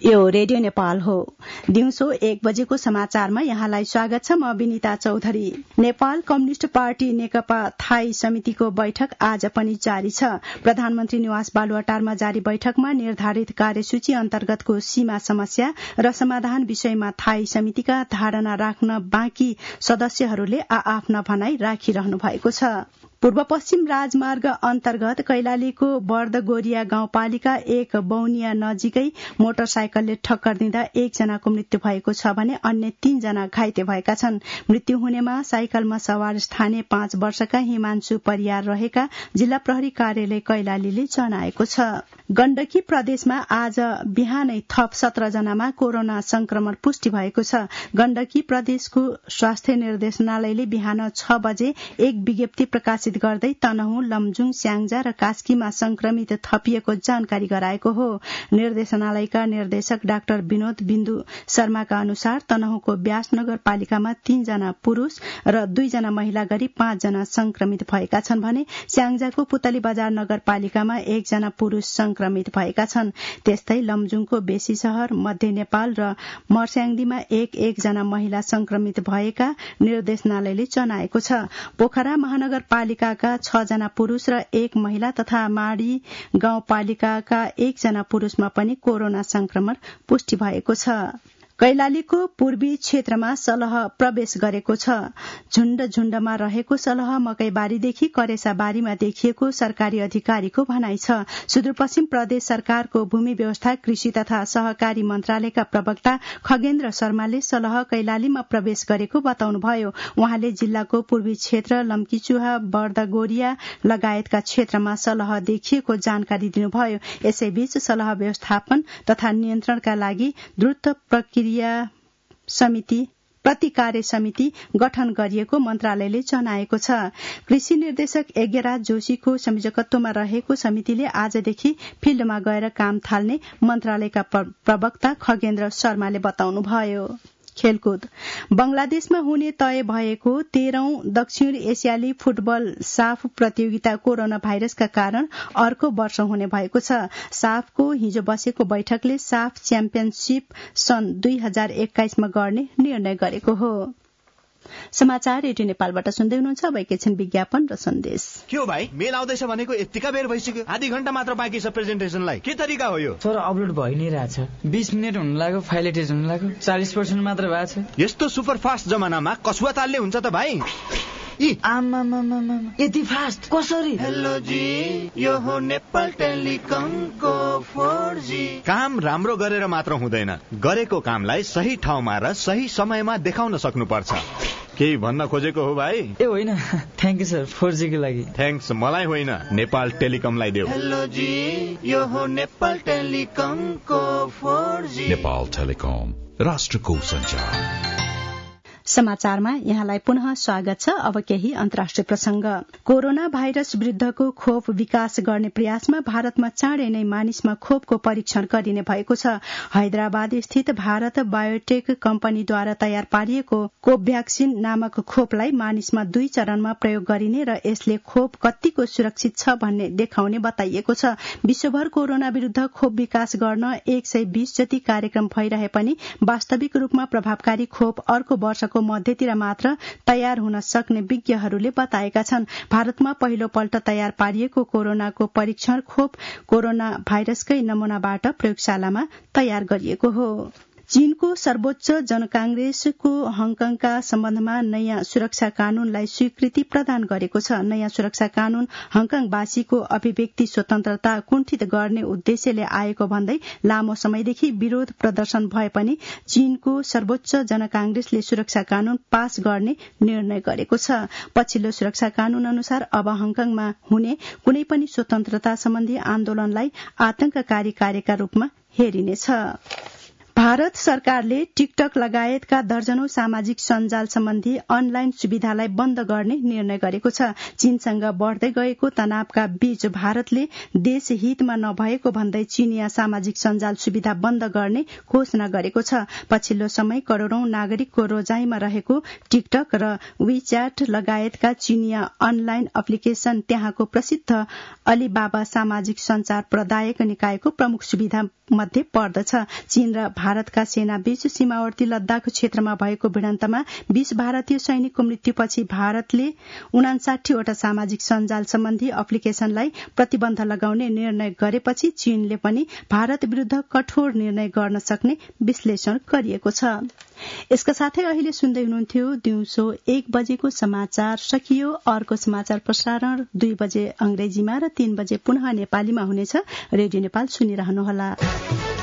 यो रेडियो नेपाल हो। दिउँसो 1 बजेको समाचारमा यहाँलाई स्वागत छ। म विनिता चौधरी। नेपाल कम्युनिष्ट पार्टी नेकपा थाई समितिको बैठक आज पनि जारी छ। प्रधानमन्त्री निवास बालुवाटारमा जारी बैठकमा निर्धारित कार्यसूची अन्तर्गतको सीमा समस्या र समाधान विषयमा थाई समितिका धारणा राख्न बाँकी सदस्यहरूले आआफ्ना भनाई राखिरहनु भएको छ। पूर्व पश्चिम राजमार्ग अन्तर्गत कैलालीको बर्दगोरिया गाउँपालिका 1 बौनिया नजिकै मोटरसाइकलले ठक्कर दिँदा 1 जनाको मृत्यु भएको छ भने अन्य 3 जना घाइते भएका छन्। मृत्यु हुनेमा साइकलमा सवार स्थानीय 5 वर्षका हिमांशु परियार रहेका जिल्ला प्रहरी कार्यालय कैलालीले जनाएको छ। गण्डकी प्रदेशमा आज बिहानै थप 17 जनामा कोरोना संक्रमण पुष्टि भएको छ। गण्डकी प्रदेशको स्वास्थ्य निर्देशनालयले बिहान 6 बजे एक विज्ञप्ति प्रकाशित गर्दै तनहुँ, लमजुङ, स्याङ्जा र कास्कीमा संक्रमित थपिएको जानकारी गराएको हो। निर्देशनालयका निर्देशक डाक्टर विनोद बिन्दु शर्माका अनुसार तनहुँको व्यास नगरपालिकामा 3 जना पुरूष र 2 जना महिला गरी 5 जना संक्रमित भएका छन् भने स्याङ्जाको पुतली बजार नगरपालिकामा 1 जना पुरूष संक्रमित भएका छन्। त्यस्तै लमजुङको बेसी शहर, मध्य नेपाल र मर्स्याङदीमा 1 जना महिला संक्रमित भएका निर्देशनालयले जनाएको छ। पोखरा महानगरपालिकाका 6 जना पुरूष र 1 महिला तथा माडी गाउँपालिकाका 1 जना पुरूषमा पनि कोरोना संक्रमण पुष्टि भएको छ। कैलालीको पूर्वी क्षेत्रमा सलह प्रवेश गरेको छ। झुण्डमा रहेको सलह मकैबारीदेखि करेसाबारीमा देखिएको सरकारी अधिकारीको भनाइ छ। सुदूरपश्चिम प्रदेश सरकारको भूमि व्यवस्था, कृषि तथा सहकारी मन्त्रालयका प्रवक्ता खगेन्द्र शर्माले सलह कैलालीमा प्रवेश गरेको बताउनुभयो। उहाँले जिल्लाको पूर्वी क्षेत्र, लम्कीचुहा, बर्दगोरिया लगायतका क्षेत्रमा सलह देखिएको जानकारी दिनुभयो। यसैबीच सलह व्यवस्थापन तथा नियन्त्रणका लागि द्रुत प्रतिकार्य समिति गठन गरिएको मन्त्रालयले जनाएको छ। कृषि निर्देशक यज्ञराज जोशीको संयोजकत्वमा रहेको समितिले आजदेखि फिल्डमा गएर काम थाल्ने मन्त्रालयका प्रवक्ता खगेन्द्र शर्माले बताउनुभयो। खेलकुद। बंगलादेशमा हुने तय भएको 13औं दक्षिण एसियाली फुटबल साफ प्रतियोगिता कोरोना भाइरसका कारण अर्को वर्ष हुने भएको छ। साफको हिजो बसेको बैठकले साफ च्याम्पियनशीप सन् 2021 मा गर्ने निर्णय गरेको हो। समाचार रेडियो नेपालबाट सुन्दै हुनुहुन्छ। अब एकैछिन विज्ञापन र सन्देश। के हो भाइ, मेल आउँदैछ भनेको यतिका बेर भइसक्यो। आधी घण्टा मात्र बाँकी छ प्रेजेन्टेसनलाई। के तरिका हो यो? सर, अपलोड भइ नै रहेछ। 20 मिनेट हुन लाग्यो, फाइल एटेच हुन लाग्यो, 40% मात्र भएको छ। यस्तो सुपर फास्ट जमानामा कसुवा तालले हुन्छ त भाइ? यति फास्ट कसरी? हेलो जी, यो हो नेपाल टेलिकमको 4G। काम राम्रो गरेर मात्र हुँदैन, गरेको कामलाई सही ठाउँमा र सही समयमा देखाउन सक्नुपर्छ। केही भन्न खोजेको हो भाइ? ए होइन, थ्याङ्क यू सर 4G को लागि। थ्याङ्क्स मलाई होइन, नेपाल टेलिकमलाई देऊ। हेलो जी, यो हो नेपाल टेलिकमको 4G। नेपाल टेलिकम, राष्ट्रको सञ्चार। समाचारमा यहाँलाई पुनः स्वागत छ। अब केही अन्तर्राष्ट्रिय प्रसंग। कोरोना भाइरस विरूद्धको खोप विकास गर्ने प्रयासमा भारतमा चाँडै नै मानिसमा खोपको परीक्षण गरिने भएको छ। हैदराबाद स्थित भारत बायोटेक कम्पनीद्वारा तयार पारिएको कोभ्याक्सिन नामक खोपलाई मानिसमा 2 चरणमा प्रयोग गरिने र यसले खोप कतिको सुरक्षित छ भन्ने देखाउने बताइएको छ। विश्वभर कोरोना विरूद्ध खोप विकास गर्न 120 जति कार्यक्रम भइरहे पनि वास्तविक रूपमा प्रभावकारी खोप अर्को वर्षको मध्यतिर मात्र तयार हुन सक्ने विज्ञहरूले बताएका छन्। भारतमा पहिलो पल्ट तयार पारिएको कोरोनाको परीक्षण खोप कोरोना भाइरसकै नमूनाबाट प्रयोगशालामा तयार गरिएको हो। चीनको सर्वोच्च जनकांग्रेसको हङकङका सम्बन्धमा नयाँ सुरक्षा कानूनलाई स्वीकृति प्रदान गरेको छ। नयाँ सुरक्षा कानून हङकङवासीको अभिव्यक्ति स्वतन्त्रता कुण्ठित गर्ने उद्देश्यले आएको भन्दै लामो समयदेखि विरोध प्रदर्शन भए पनि चीनको सर्वोच्च जनकांग्रेसले सुरक्षा कानून पास गर्ने निर्णय गरेको छ। पछिल्लो सुरक्षा कानून अनुसार अब हङकङमा हुने कुनै पनि स्वतन्त्रता सम्बन्धी आन्दोलनलाई आतंककारी कार्यका रूपमा हेरिनेछ। भारत सरकारले टिकटक लगायतका दर्जनौं सामाजिक सञ्जाल सम्बन्धी अनलाइन सुविधालाई बन्द गर्ने निर्णय गरेको छ। चीनसँग बढ़दै गएको तनावका बीच भारतले देश हितमा नभएको भन्दै चीनिया सामाजिक सञ्जाल सुविधा बन्द गर्ने घोषणा गरेको छ। पछिल्लो समय करोड़ौं नागरिकको रोजाइमा रहेको टिकटक र वीच्याट लगायतका चीनिया अनलाइन एप्लिकेशन त्यहाँको प्रसिद्ध अलीबाबा सामाजिक सञ्चार प्रदायक निकायको प्रमुख सुविधा मध्ये पर्दछ। चीन र भारतका सेनाबीच सीमावर्ती लद्दाख क्षेत्रमा भएको भिडन्तमा 20 भारतीय सैनिकको मृत्युपछि भारतले 59 वटा सामाजिक सञ्जाल सम्बन्धी एप्लिकेशनलाई प्रतिबन्ध लगाउने निर्णय गरेपछि चीनले पनि भारत विरूद्ध कठोर निर्णय गर्न सक्ने विश्लेषण गरिएको छ। यसका साथै अहिले सुन्दै हुनुहुन्थ्यो दिउँसो 1 बजेको समाचार सकियो। अर्को समाचार प्रसारण 2 बजे अंग्रेजीमा र 3 बजे पुनः नेपालीमा हुनेछ। रेडियो नेपाल सुनिरहनुहोला।